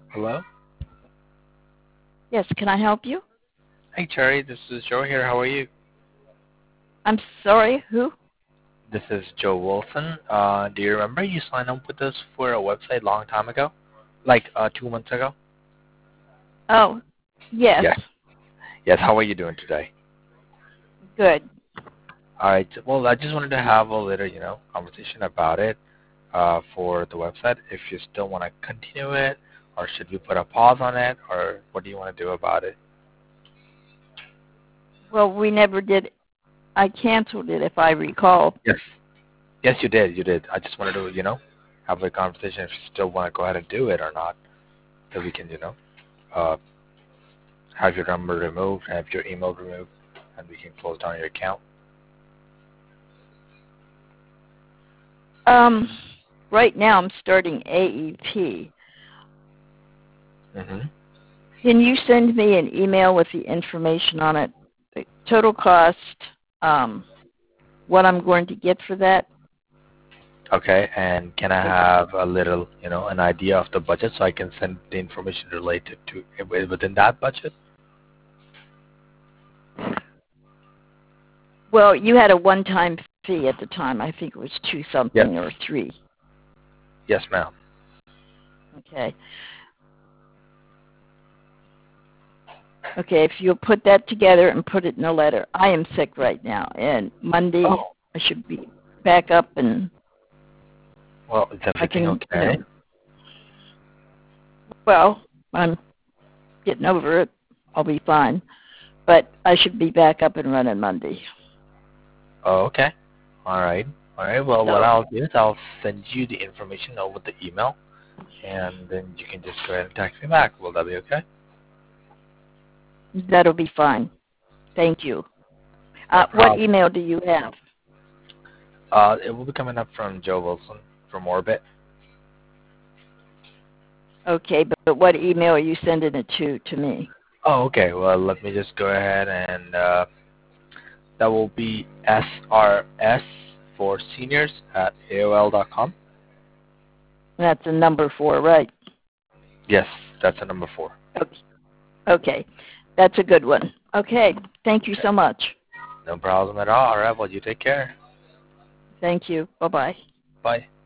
Hello? Yes, can I help you? Hey, Cherry, this is Joe here. How are you? I'm sorry, who? This is Joe Wilson. Do you remember you signed up with us for a website long time ago? Like 2 months ago? Oh, yes, Yes. Yes, how are you doing today? good. All right. Well, I just wanted to have a little, conversation about it for the website. If you still want to continue it, or should we put a pause on it, or what do you want to do about it? Well, we never did. I canceled it, if I recall. Yes. Yes, you did. You did. I just wanted to, have a conversation if you still want to go ahead and do it or not, so we can, uh, have your number removed, have your email removed, and we can close down your account. Right now I'm starting AEP. Mm-hmm. Can you send me an email with the information on it, the total cost, what I'm going to get for that? Okay, and can I have a little, an idea of the budget so I can send the information related to within that budget? Well, you had a one-time fee at the time. I think it was two Yes. something or three. Yes, ma'am. Okay. Okay, if you'll put that together and put it in a letter. I am sick right now, and Monday Oh. I should be back up and Well, is I everything can, okay? well, I'm getting over it. I'll be fine. But I should be back up and running Monday. Oh, okay. All right. All right. Well, what So I'll do is I'll send you the information over the email, and then you can just go ahead and text me back. Will that be okay? that'll be fine. Thank you. No What problem. email do you have? It will be coming up from Joe Wilson from Orbit. Okay, but what email are you sending it to me? Oh, okay. Well, let me just go ahead and that will be SRS for seniors at AOL.com. That's a number 4, right? Yes, that's the number 4. Okay. That's a good one. Okay. Thank you Okay. so much. No problem at all. All right. Well, you take care. Thank you. Bye-bye. Bye.